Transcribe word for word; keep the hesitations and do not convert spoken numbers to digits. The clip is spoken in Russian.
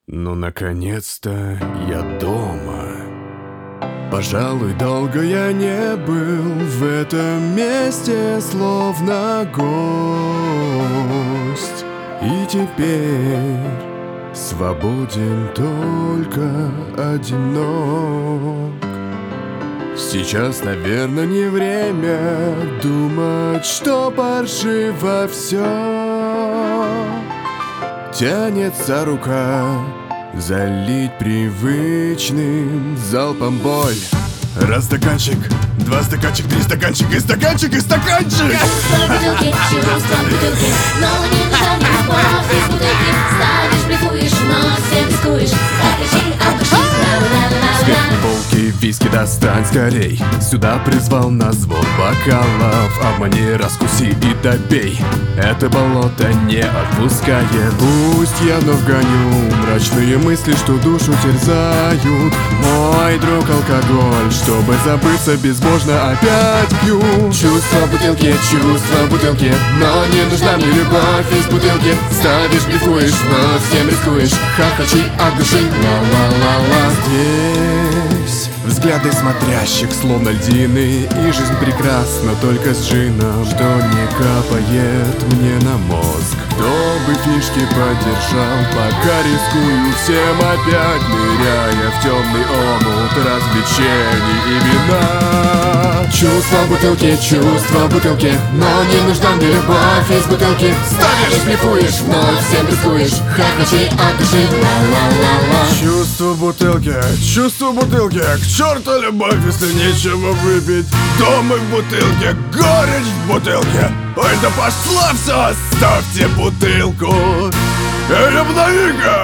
Ну, наконец-то я дома. Пожалуй, долго я не был в этом месте, словно гость. И теперь свободен, только одинок. Сейчас, наверное, не время думать, что паршиво все. Тянется рука залить привычным залпом боль. Раз стаканчик, два стаканчик, три стаканчик и стаканчик и стаканчик. Чувство бутылки, чувство бутылки, но не нужна мне любовь из бутылки. Ставишь, блефуешь, но всем рискуешь. От души, от души, ла-ла-ла-ла. Сверху полки, виски достань скорей. Сюда призвал на звон бокалов. Обмани, раскуси и добей. Это болото не отпускает. Пусть я вновь гоню мрачные мысли, что душу терзают. Мой друг алкоголь, чтобы забыться безбожно опять пью. Чувство бутылки, чувство бутылки, но не нужна мне любовь из бутылки. Ставишь, блефуешь, но всем рискуешь. Хохочи от души, ла-ла-ла-ла. Здесь взгляды смотрящих словно льдины. И жизнь прекрасна только с джином, что не капает мне на мозг. Кто бы фишки поддержал, пока рискую всем опять, ныряя в темный омут развлечений и вина. Чувство бутылки, чувство бутылки, но не нужна мне любовь из бутылки. Ставишь, блефуешь, но всем рискуешь. Хохочи от души, ла-ла-ла-ла. Чувство бутылки, чувство бутылки, к черту любовь, если нечего выпить. Дом и в бутылке, горечь в бутылке. Ой, да пошла все, оставьте бутылку. Эй, обнови-ка